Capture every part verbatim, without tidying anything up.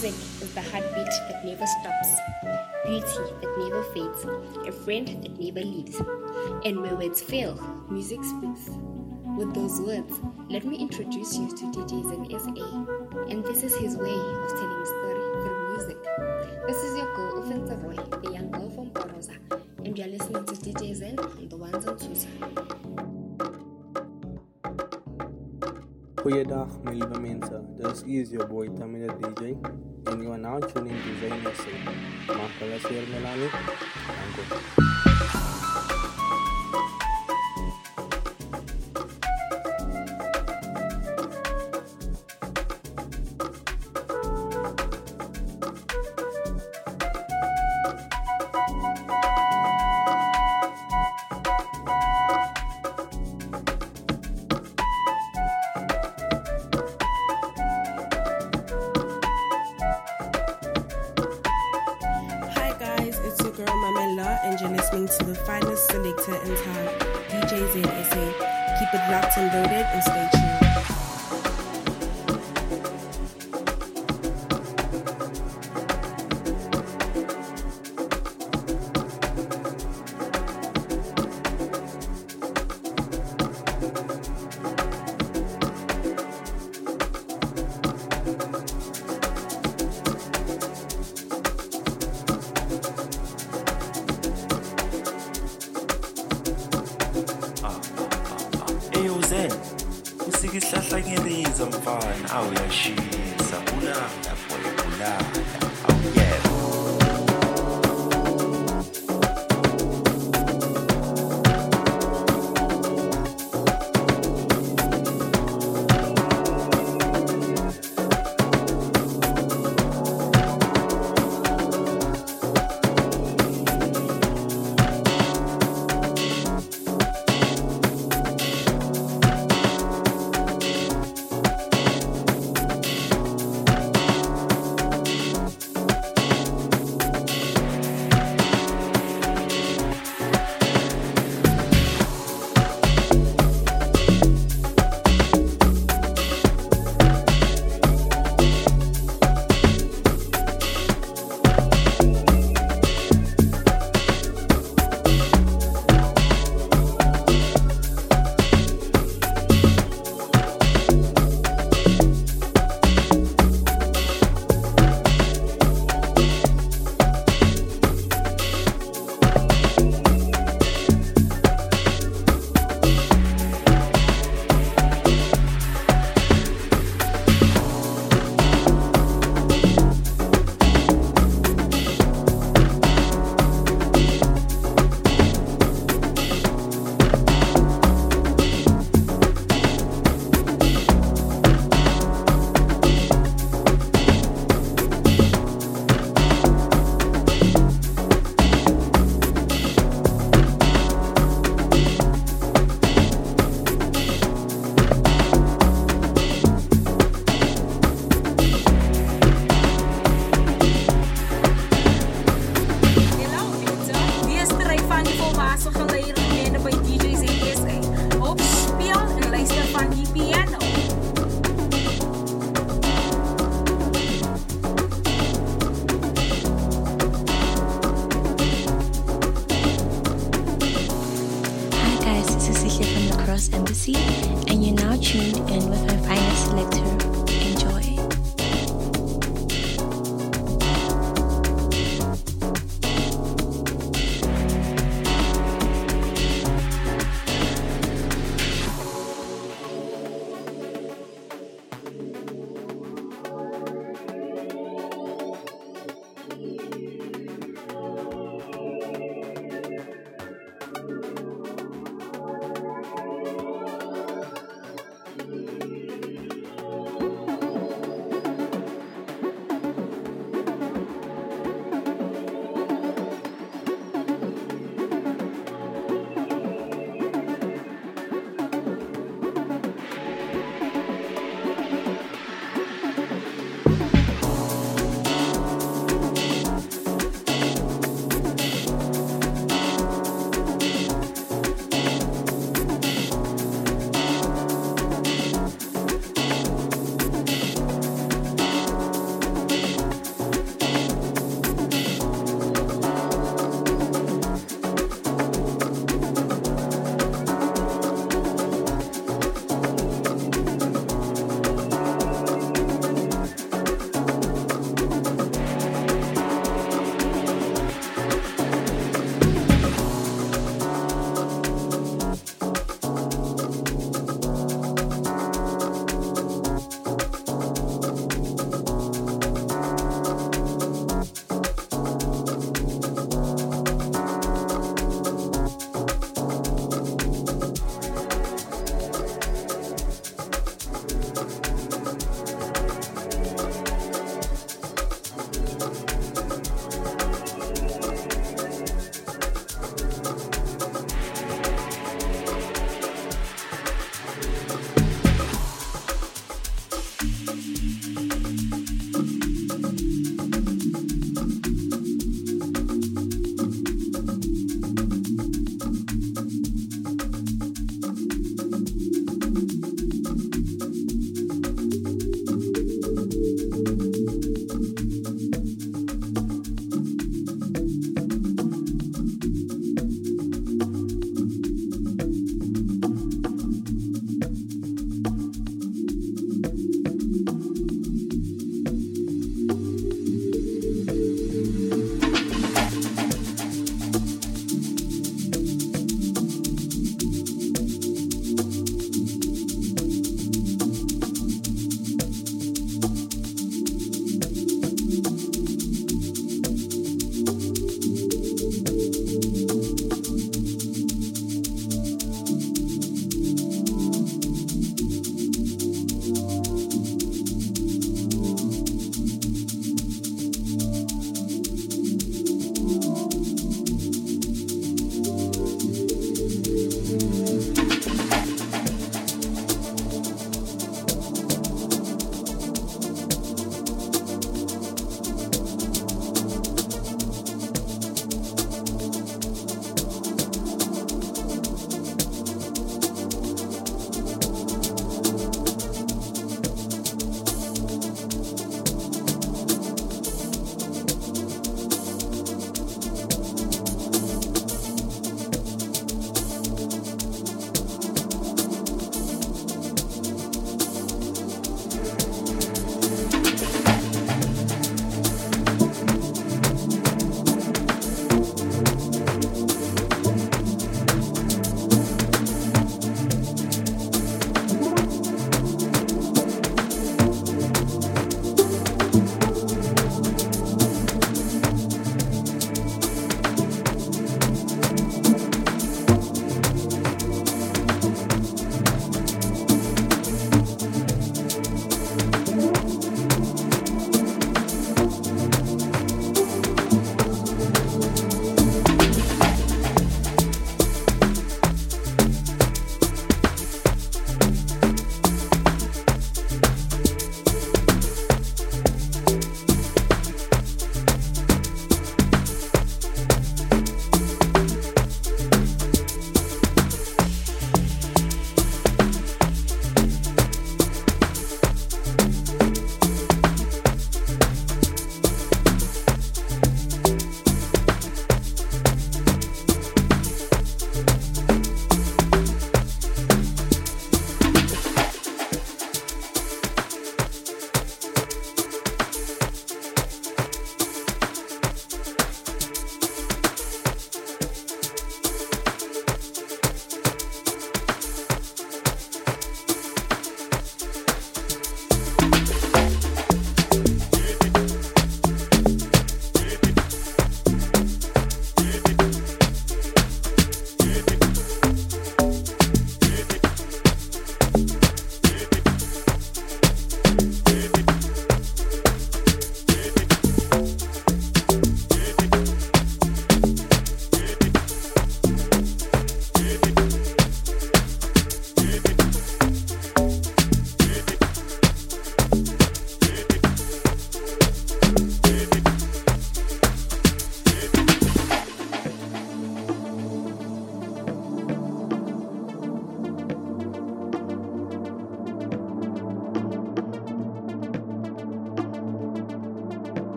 Music is the heartbeat that never stops, beauty that never fades, a friend that never leaves. And where words fail, music speaks. With those words, let me introduce you to D J Zen S A. And this is his way of telling a story through music. This is your girl, Ofensa Roy, the young girl from Porosa. And you're listening to D J Zen on the ones and twos. Goeiedag, my lieve mensen. This is your boy Tamina D J, and you are now tuning to Zen S A. Marcella Sir Melanie, and go. And you're listening to the finest selector in town, D J Zen S A. Keep it locked and loaded and stay tuned. Isihlahla ngiriza mfana awuyashisa ulala boy ulala awuyela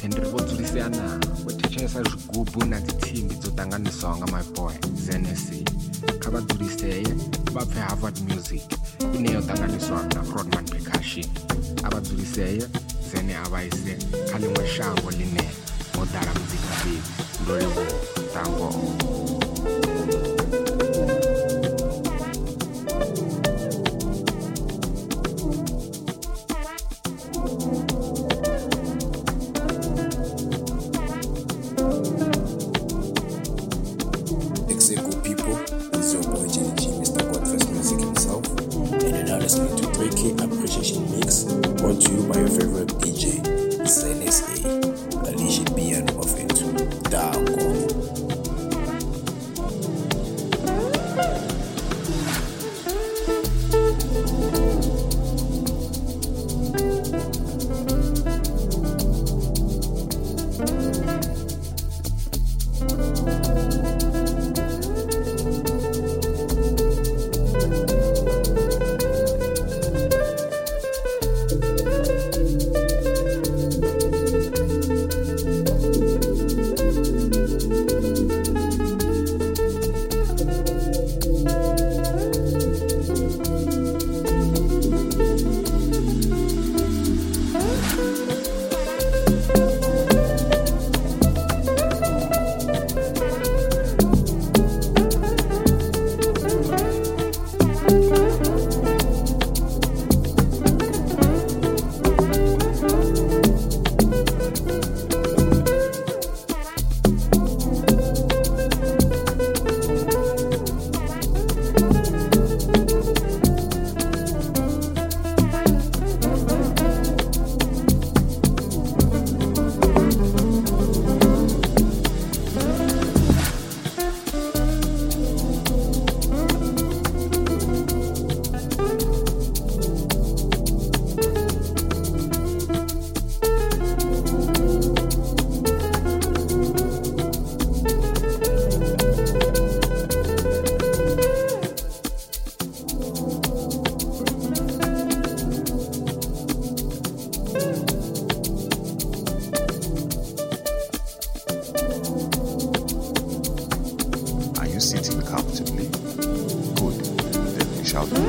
and ri vho dzulisea na vho thetshelesa zwigubu na dzithimbi dzo ṱanganiswaho nga my boy Zen S A. Kha vha dzulisee vha pfe Harvard Music ine yo ṱanganiswa na Rodman Percussion. A vha dzulisee Zen a vha ise kha ḽiṅwe shango ḽine ho ḓala muzika fhedzi. Ndo livhuwa tango. Execo people, this is your boy Jenny G, Mister Godfest Music himself, and you're now listening to three K Appreciation Mix, brought to you by your favorite D J, Zen S A, Alicia B and of it. Dango. Sitting comfortably. Good. Then we shall do.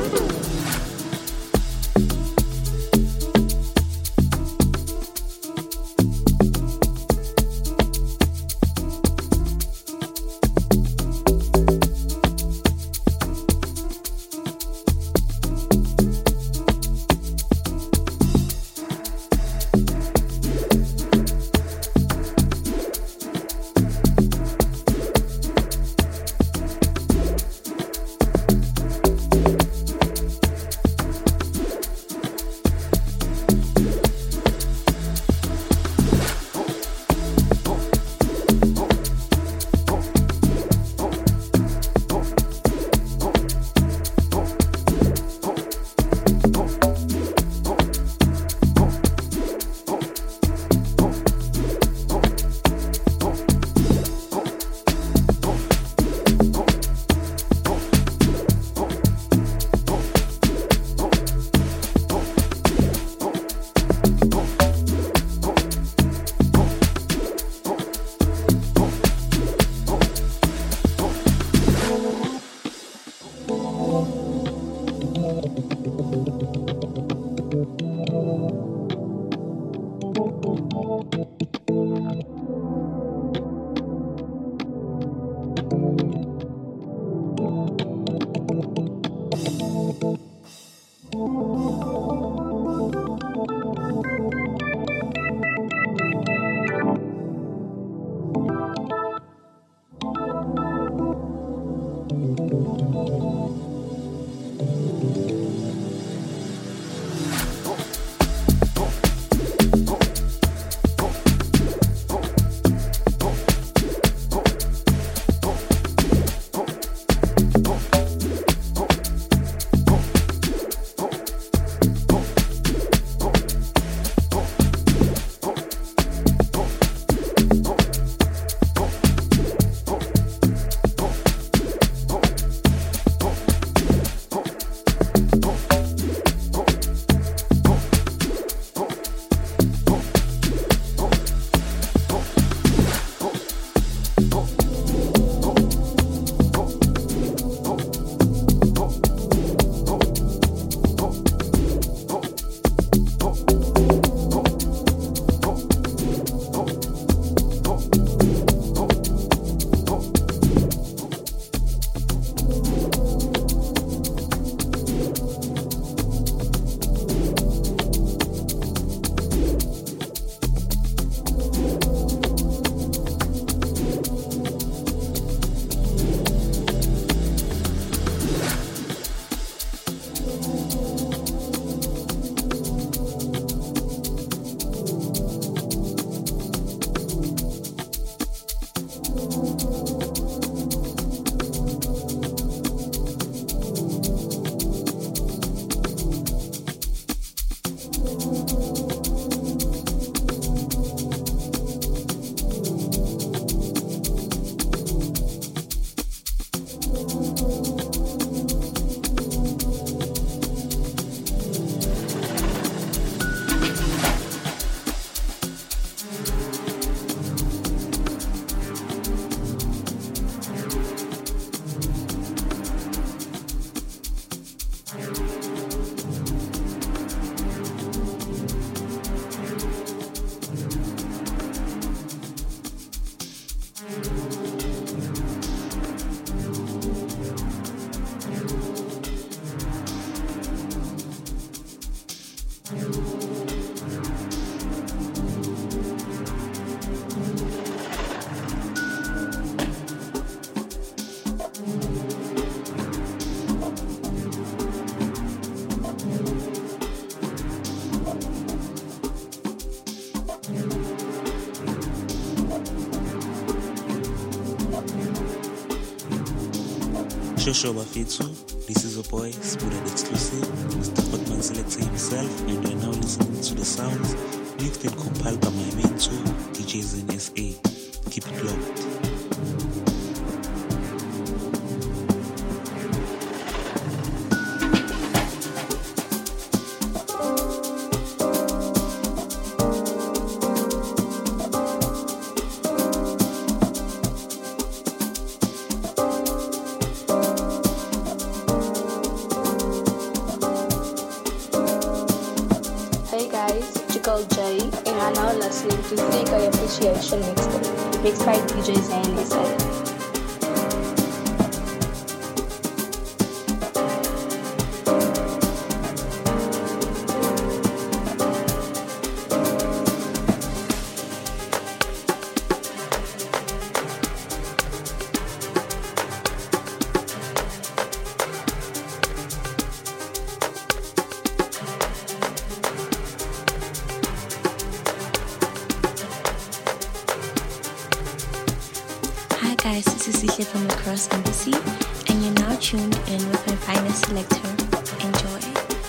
Shosho Bafetu, this is your boy, Spooder Exclusive, Mister Hotman Selector himself, and you are now listening to the sounds mixed and compiled by my mentor, D J Zen S A. Keep it locked. Listening to Freaky Appreciation Mixtape, mixed by D J Zen S A. Guys, this is Isha from the Cross Embassy, and you're now tuned in with my finest selector. Enjoy.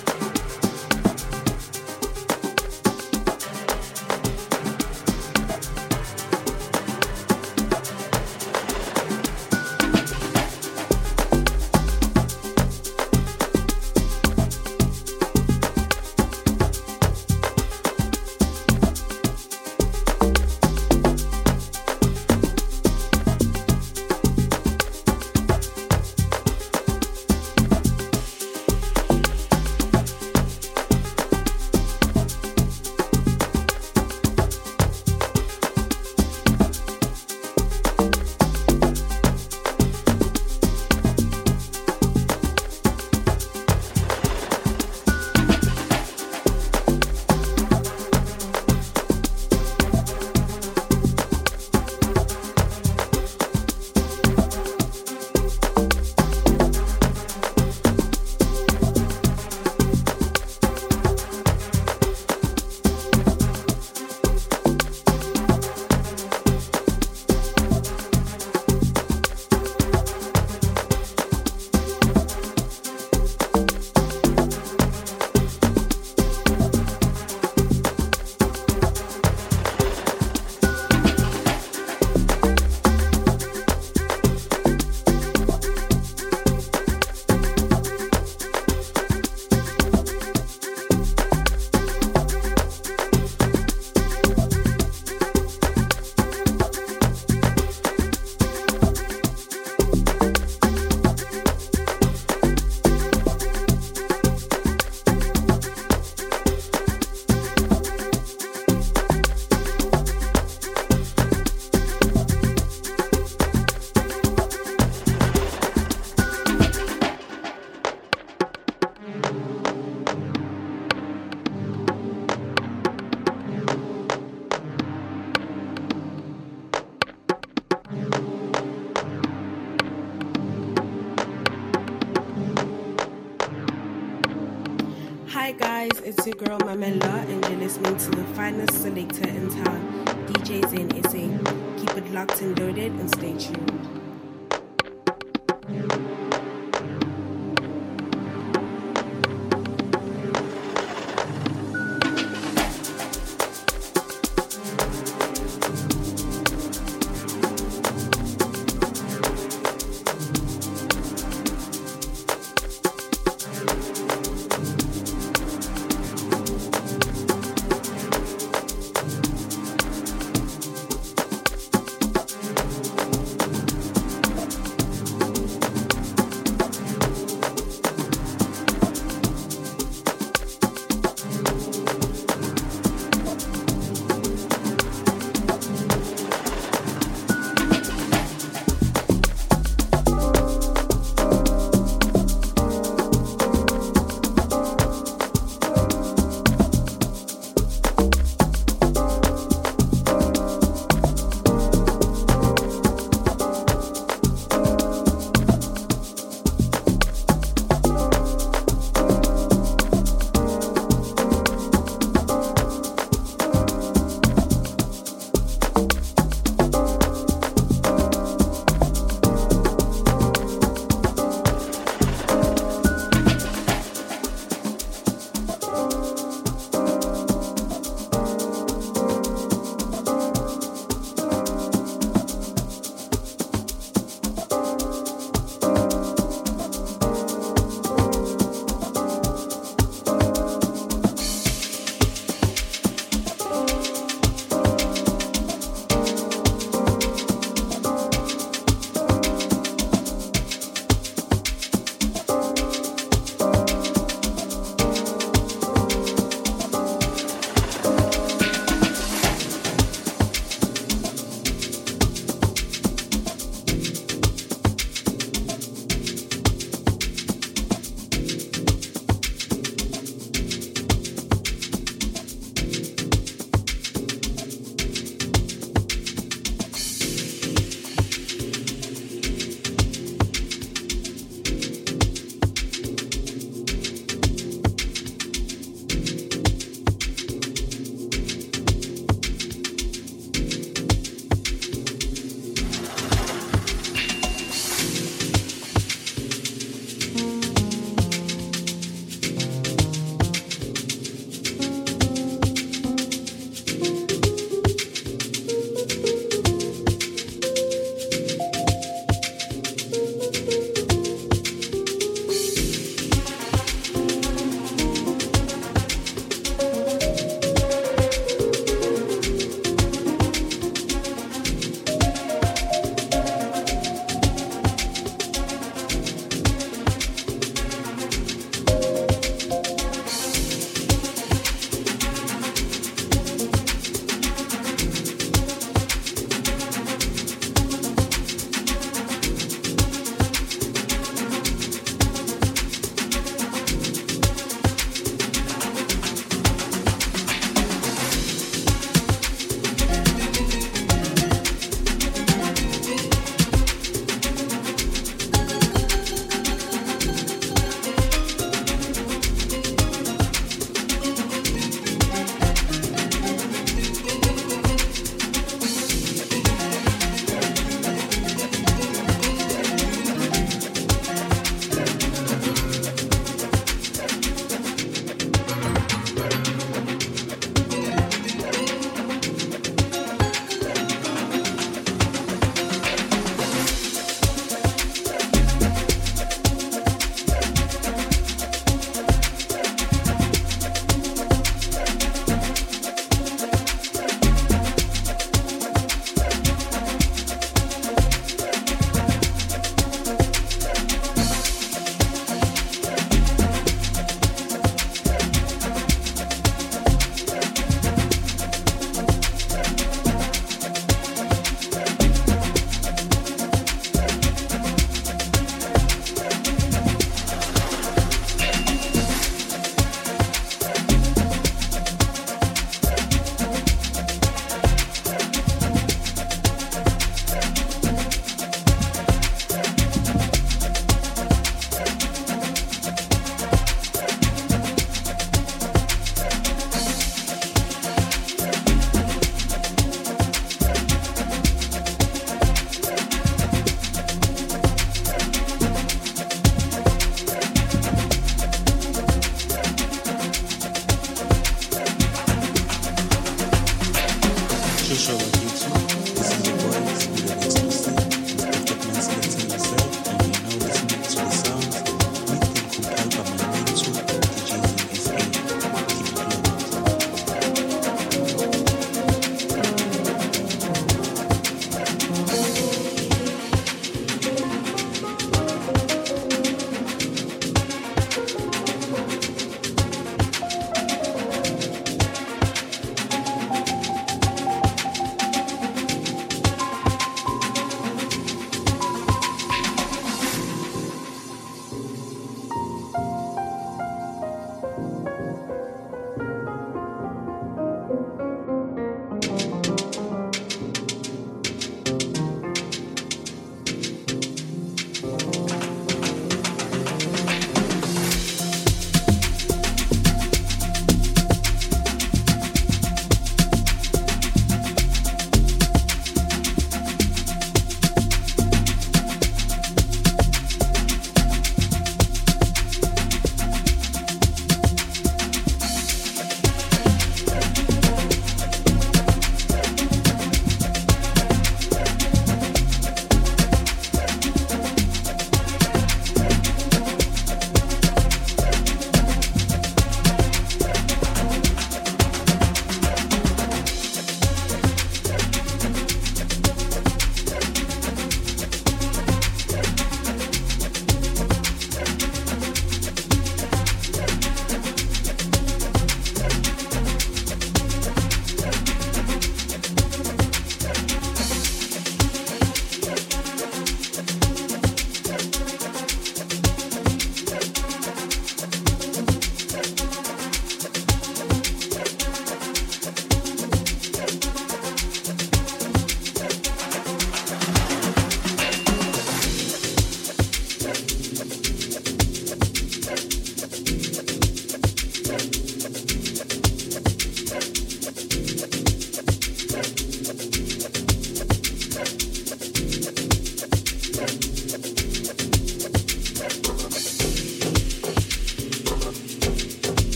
Hi guys, it's your girl Mamela and you're listening to the finest selector in town, D J Zen S A. Keep it locked and loaded and stay tuned.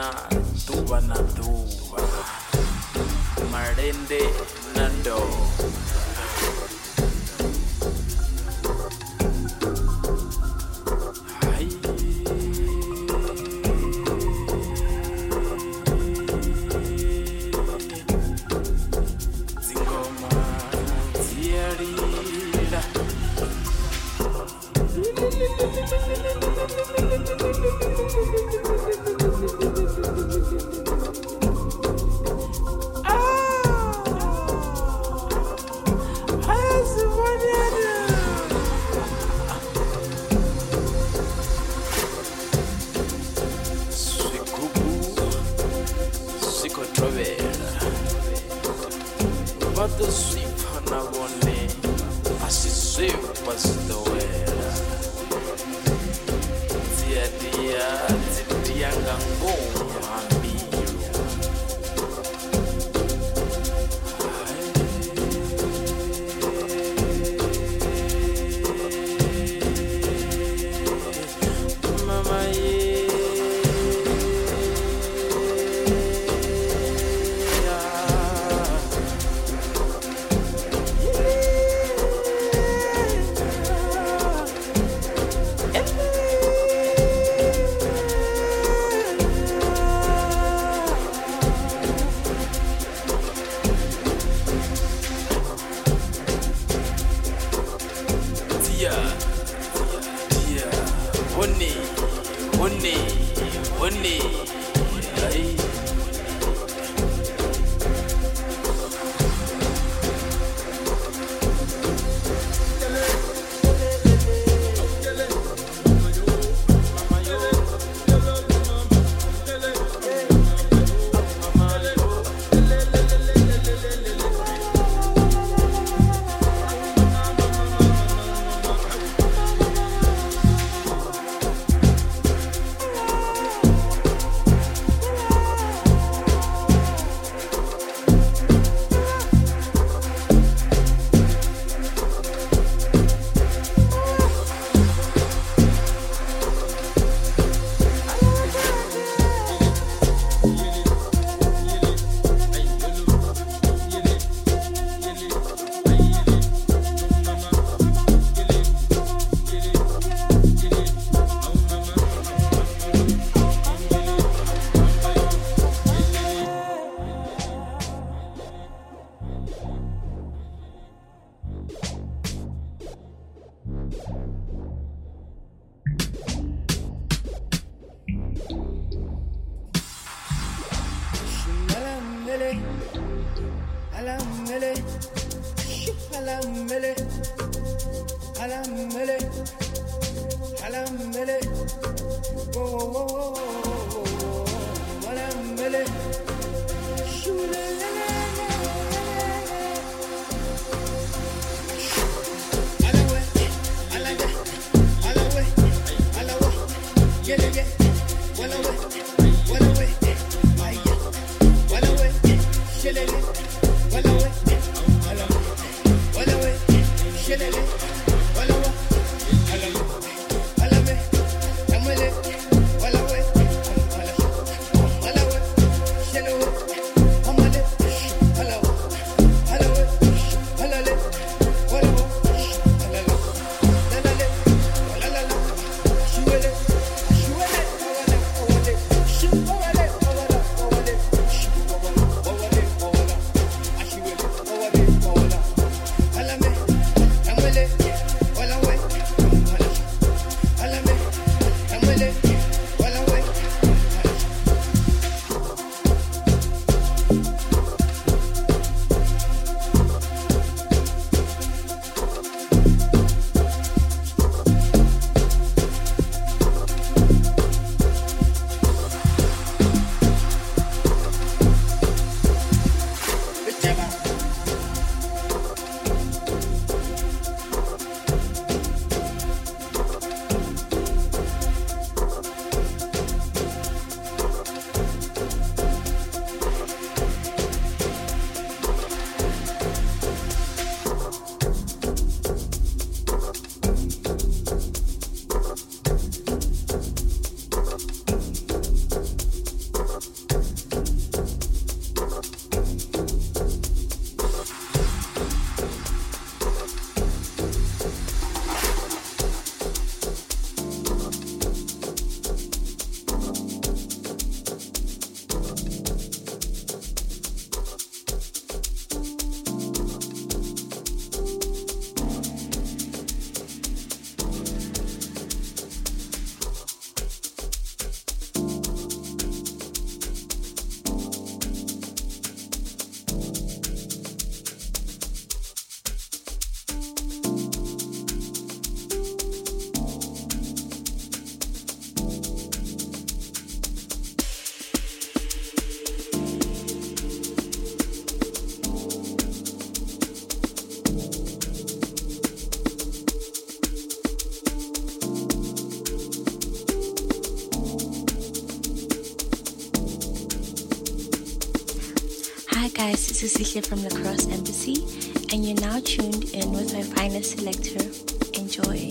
na duva na duva malende na ndo guys, this is Sihle from Lacrosse Embassy, and you're now tuned in with my finest selector. Enjoy.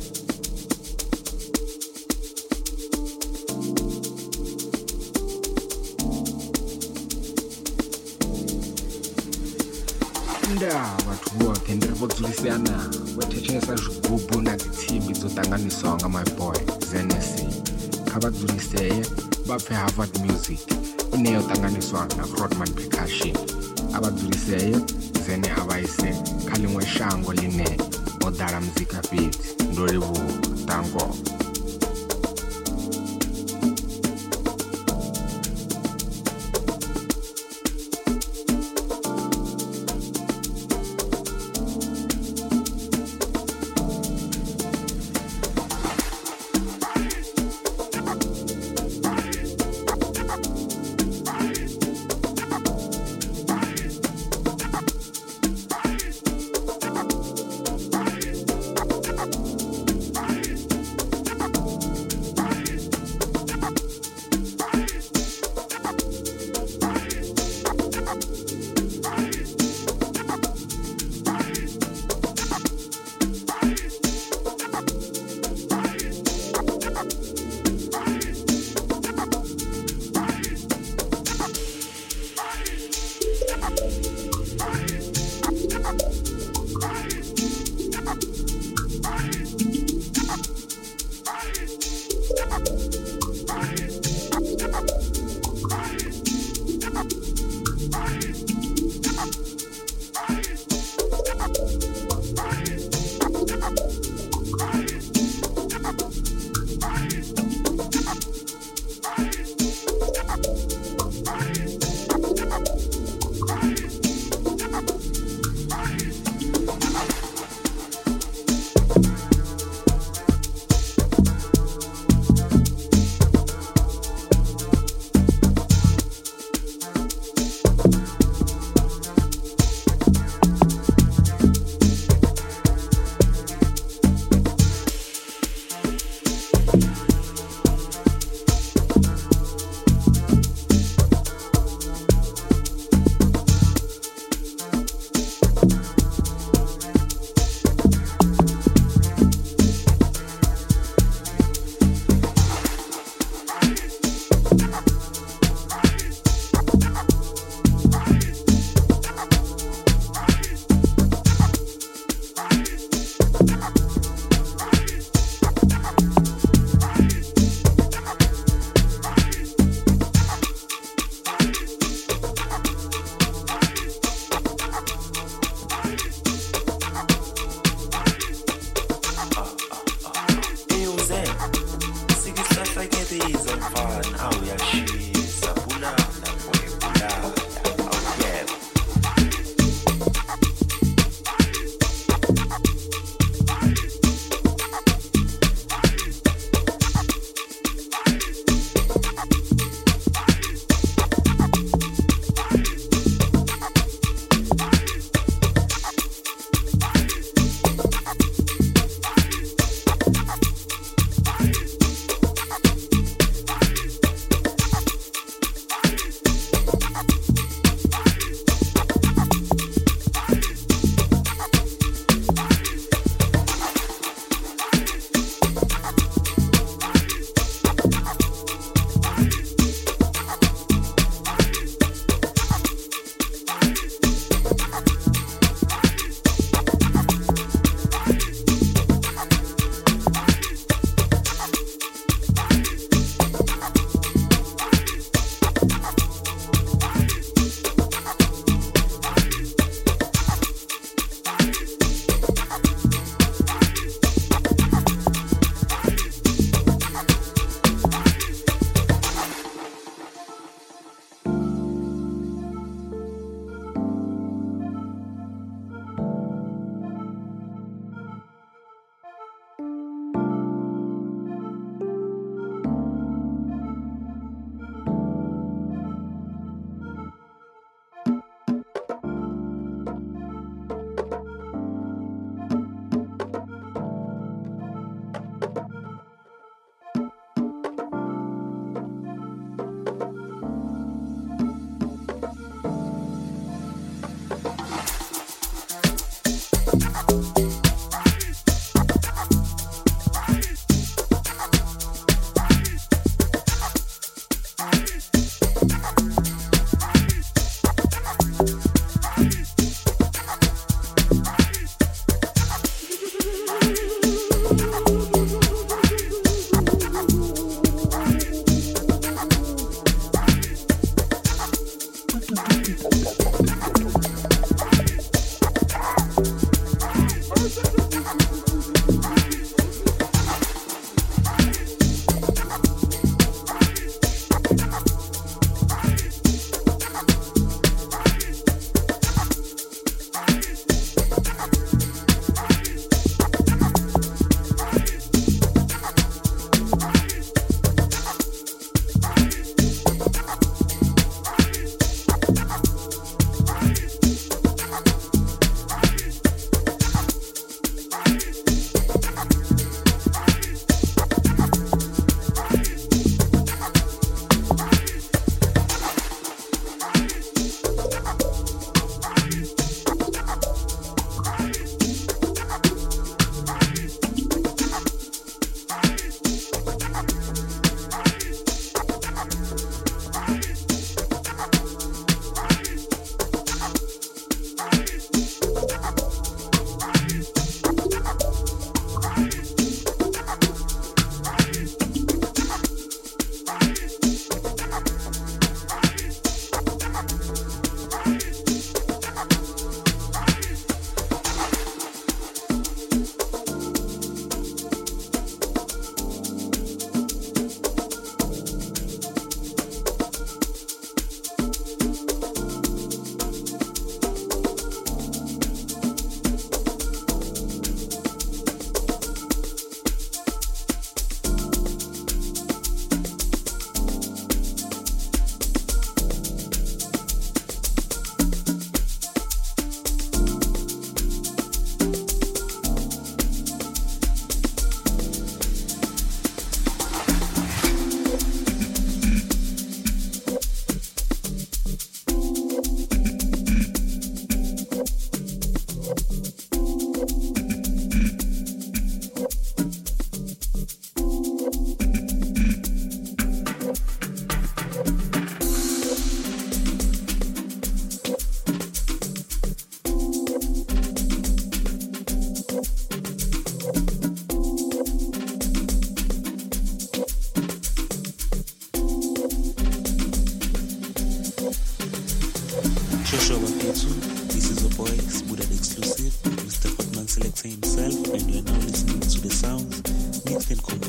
nda vhathu vhoṱhe ndi ri vho dzulisana vho thetshelesa zwigubu na dzitsimbi dzo ṱanganiswaho nga my boy Zennes. Kha vha dzuliseye vha pfe Harvard Music ine yo ṱanganiswa na Rodman Percussion. A vha dzuliseye Zene a vha ise kha ḽiṅwe shango ḽine ho ḓala muzika fhedzi. Ndo livhuwa tango.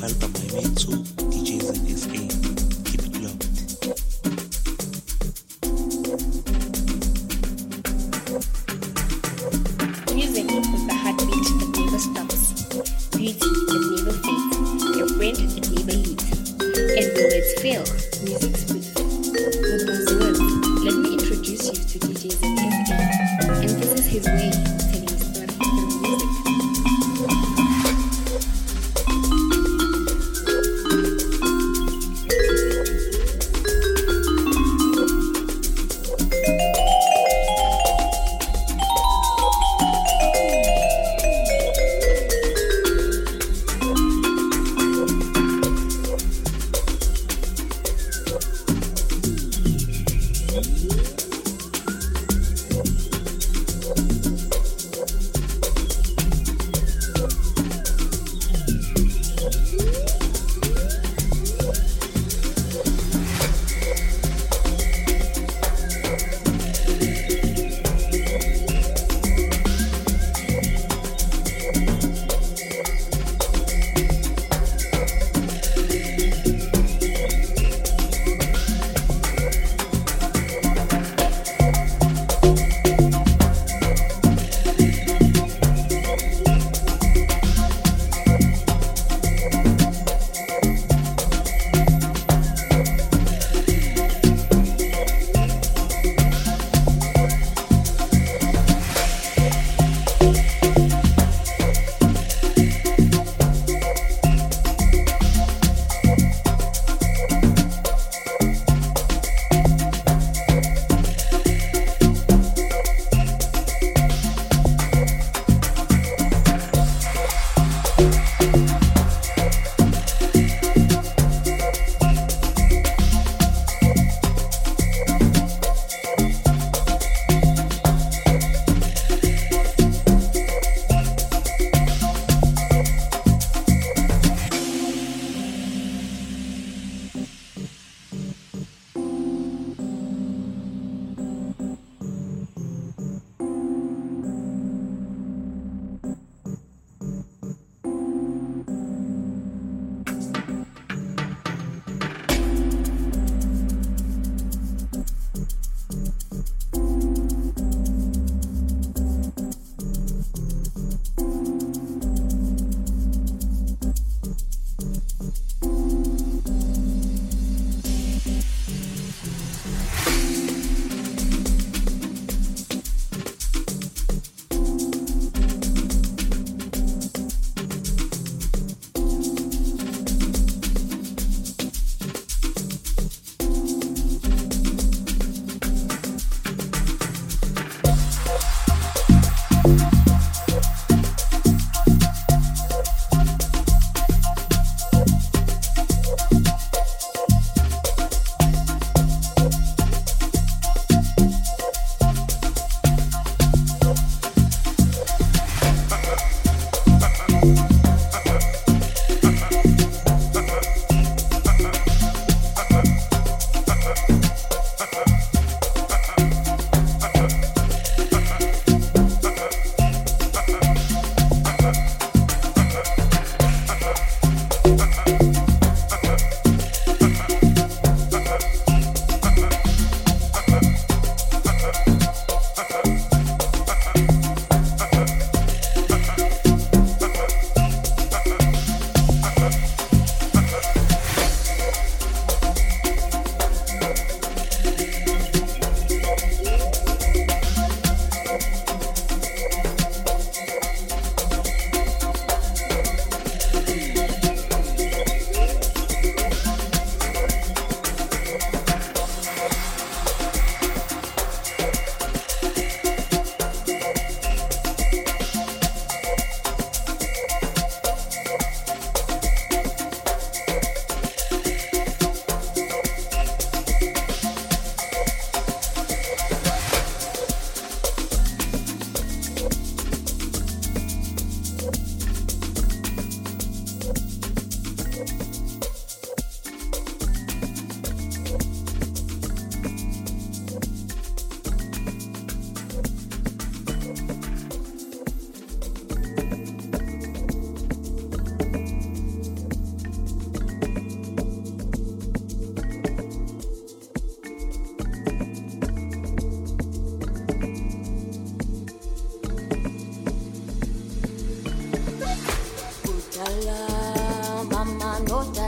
compiled by my mentor, D J Zen S A. Keep it locked. Music is the heartbeat that never stops, beauty that never fades, a friend that never leaves. And when words fail, music speaks. With those words, let me introduce you to D J Zen S A. And this is his way of telling his story through music.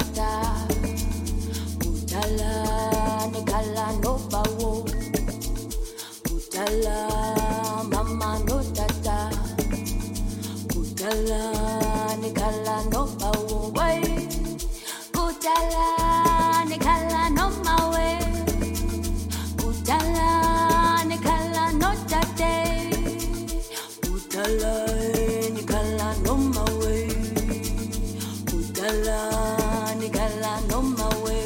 tata Budala nekala no bawo Budala mama no tata Budala nekala no bawo way Budala nekala no mawe Budala nekala no tate Budala nekala no mawe Budala nekala no mawe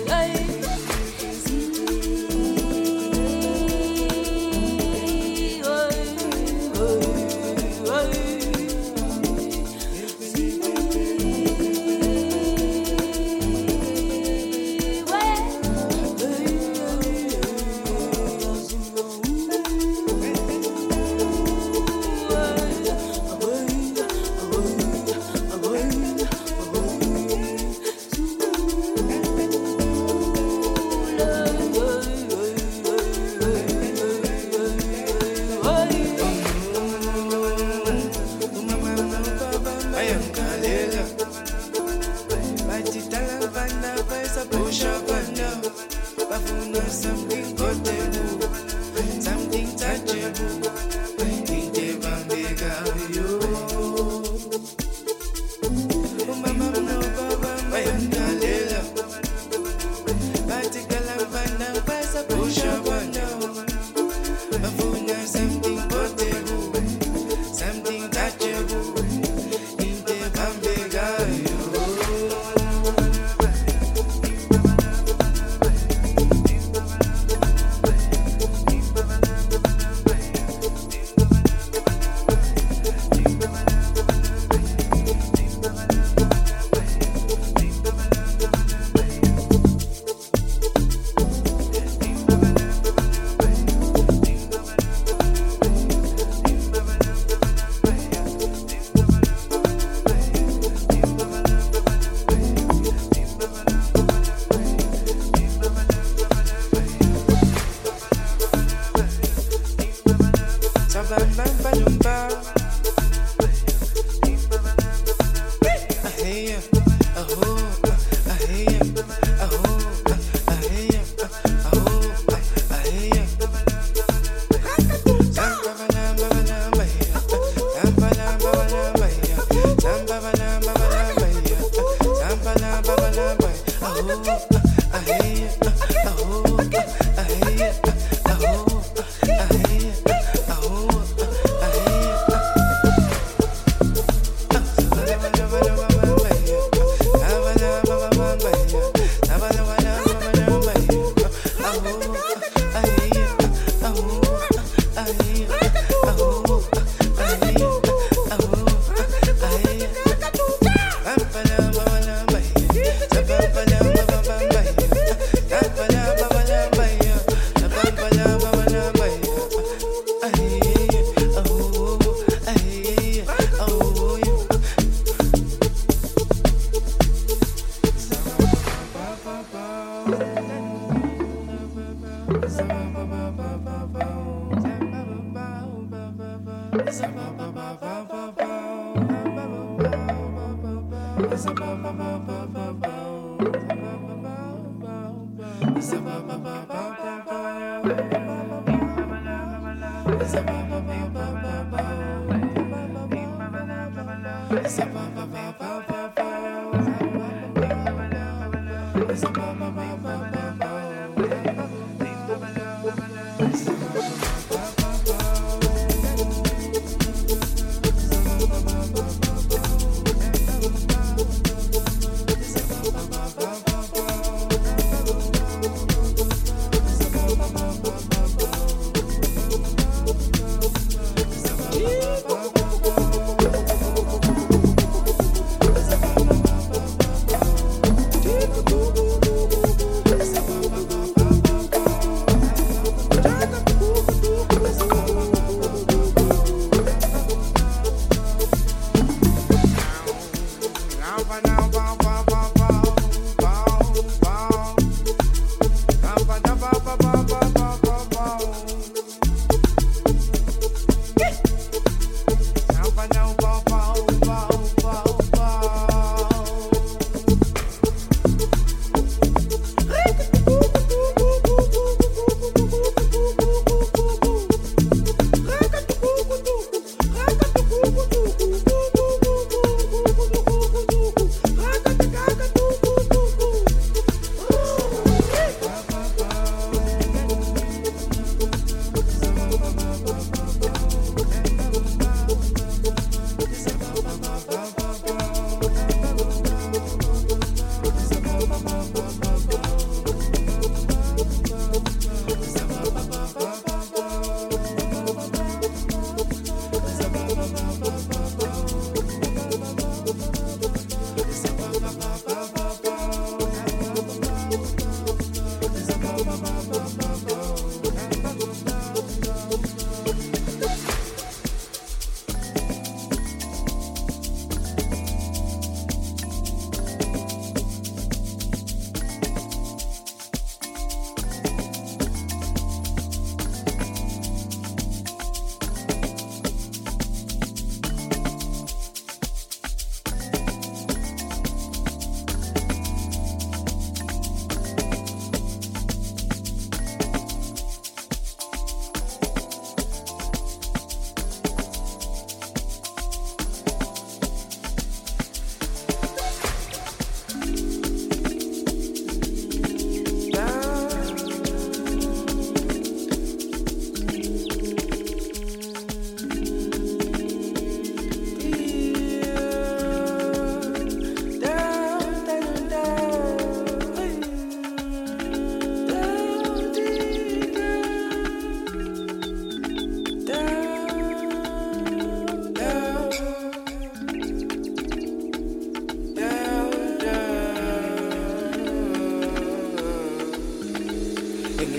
Do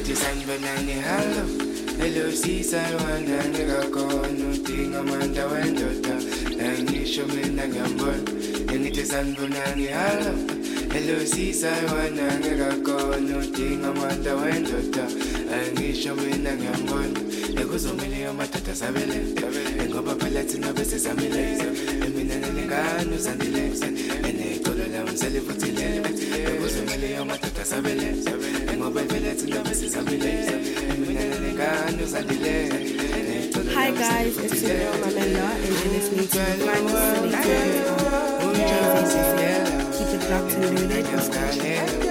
Sanbanani hello, hello seaside one and I go no thing Amanda Wendota, and you show me Nagambon, and it is Sanbanani hello, hello seaside one and I go no thing Amanda Wendota, and you show me Nagambon. E gozo mele yo matata sabele, e ngoba pelati no bese samile, e minene lingano sandile, e ne tolo la unsele futile, e gozo mele yo matata sabele, e ngoba pelati no bese samile, e minene lingano sandile, e ne tolo la. Hi guys, it's your girl Mamela, and you're listening to the finest selector on D J Zen. Keep it locked and loaded and stay.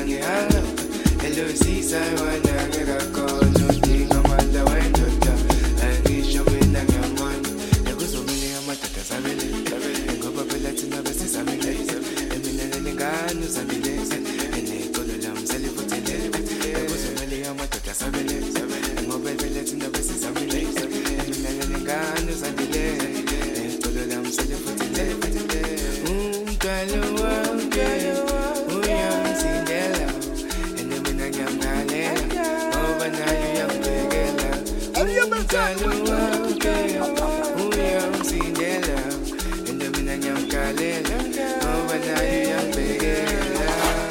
nani hello hello sisa wana ngakakono dinga manda wendota angisho mina ngiyambona ekuzomile amadoda sabele ngoba phela thina bese samile emina lengane uzambile enekolo lami selivutele ekuzomile amadoda sabele ngoba phela thina bese samile emina lengane uzambile enekolo lami selivutele umntwana wonke uyamzindela enemina ngiyamgalela ngoba nayo uyambhekela umntwana wonke uyamzindela enemina ngiyamgalela ngoba nayo uyambhekela.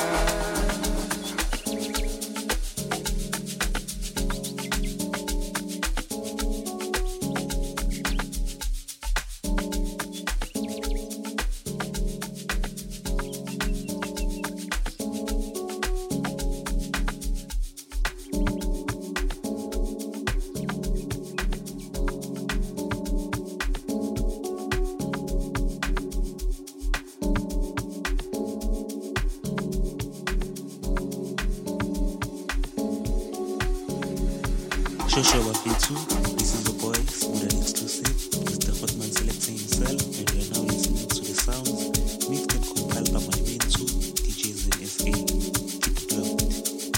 Shosho Wafitu, this is the boy, smooth and exclusive, Mister Hotman selecting himself, and we are now listening to the sounds mixed and compiled by my main two, D J Zen S A. Keep it locked.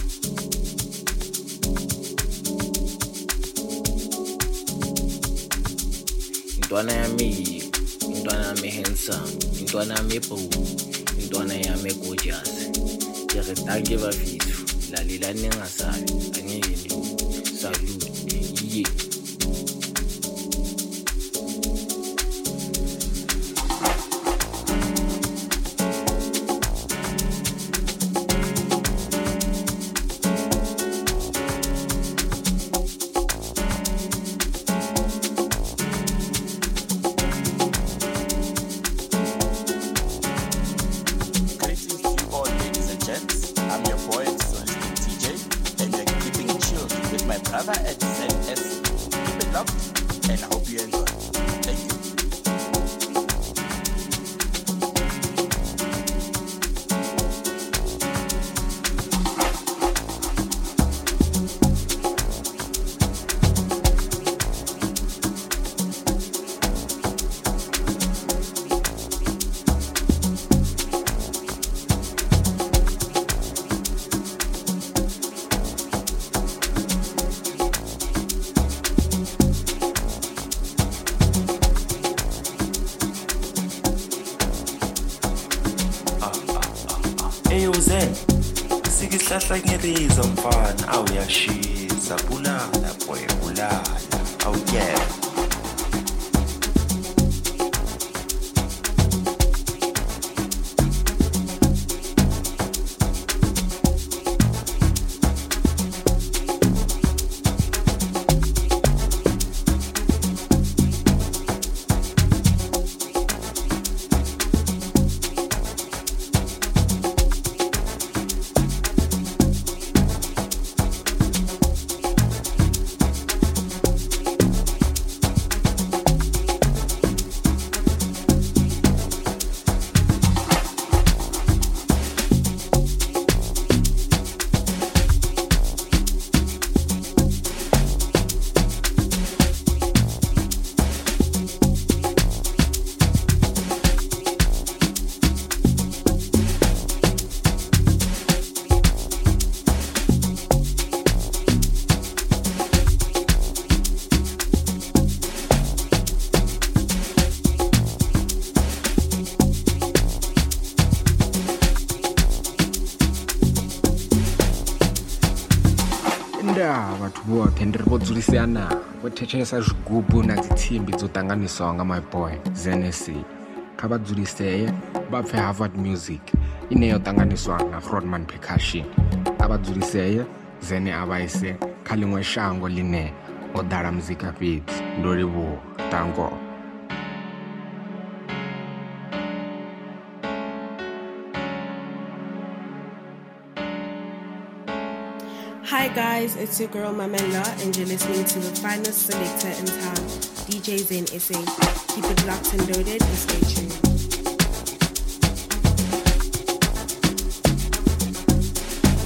Intwana yami, intwana yami handsome, intwana yami bold, intwana yami gorgeous. Ke re danke Wafitu, lalela ningasabi, angeke ngilu. Salute, yeah. Greetings to you all, ladies and gents. I'm your boy, Sonistic T J, and you're keeping it chill with my brother at Z S. Keep it locked, and I hope you enjoy. Thank you. Eyo Zen, isike isihlahla ngebiza mfana awuyashiza bulala boy bulala awuyela. Vhathu vhoṱhe ndi ri vho dzulisana vho thetshelesa zwigubu na dzitsimbi dzo ṱanganiswaho nga my boy Zen S A. Kha vha dzuliseye vha pfe Harvard Music ine yo ṱanganiswa na Rodman Percussion. Kha vha dzuliseye Zen a vhaise kha ḽiṅwe shango ḽine o ḓala muzika fhedzi. Ndo livhuwa tango. Hi guys, it's your girl Mamela and you're listening to the finest selector in town, D J Zen S A. Keep it locked and loaded and stay tuned.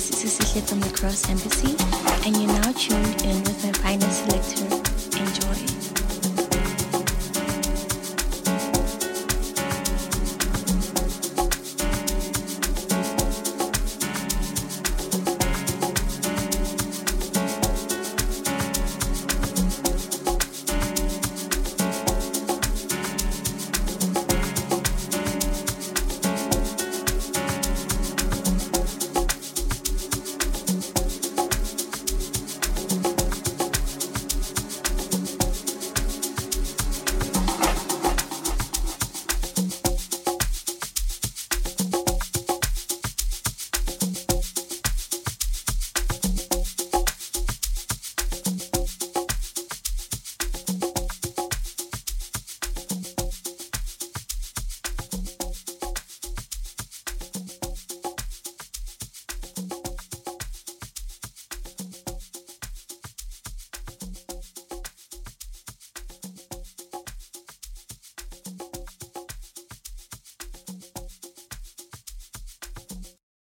guys, this is Sihle from the Cross Embassy, and you're now tuned in with my finest selector,